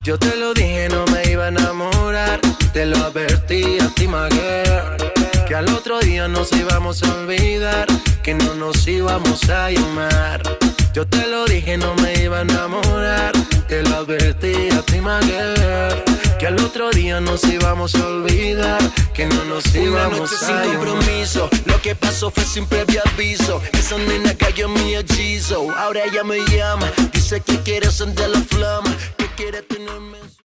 Yo te lo dije, no me iba a enamorar. Te lo advertí a ti, my girl, que al otro día nos íbamos a olvidar, que no nos íbamos a llamar. Yo te lo dije, no me iba a enamorar. Te lo advertí a ti, my girl, que al otro día nos íbamos a olvidar, que no nos íbamos a llamar. Sin compromiso, lo que pasó fue sin previo aviso. Esa nena cayó en mi hechizo. Ahora ella me llama, dice que quiere encender la flama, que quiere tenerme.